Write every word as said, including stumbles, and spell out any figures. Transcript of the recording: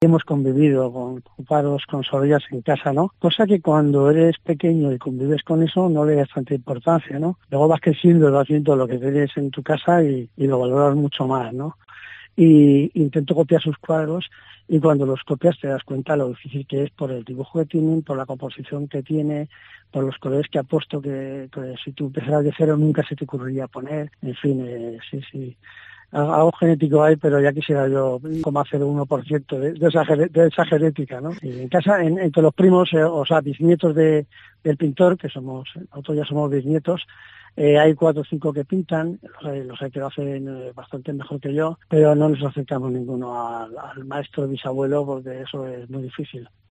hemos convivido con pájaros, con sororillas en casa, ¿no? Cosa que cuando eres pequeño y convives con eso no le das tanta importancia, ¿no? Luego vas creciendo y vas viendo lo que tienes en tu casa y, y lo valoras mucho más, ¿no? Y intento copiar sus cuadros y cuando los copias te das cuenta lo difícil que es por el dibujo que tienen, por la composición que tiene, por los colores que ha puesto, que, que si tú empezaras de cero nunca se te ocurriría poner, en fin, eh, sí, sí. Algo genético hay, pero ya quisiera yo coma cero uno por ciento de, de, esa, de esa genética, ¿no? Y en casa, en, entre los primos, eh, o sea, bisnietos de, del pintor, que somos, nosotros ya somos bisnietos, eh, hay cuatro o cinco que pintan, los hay, los hay que lo hacen eh, bastante mejor que yo, pero no nos acercamos ninguno al, al maestro bisabuelo porque eso es muy difícil.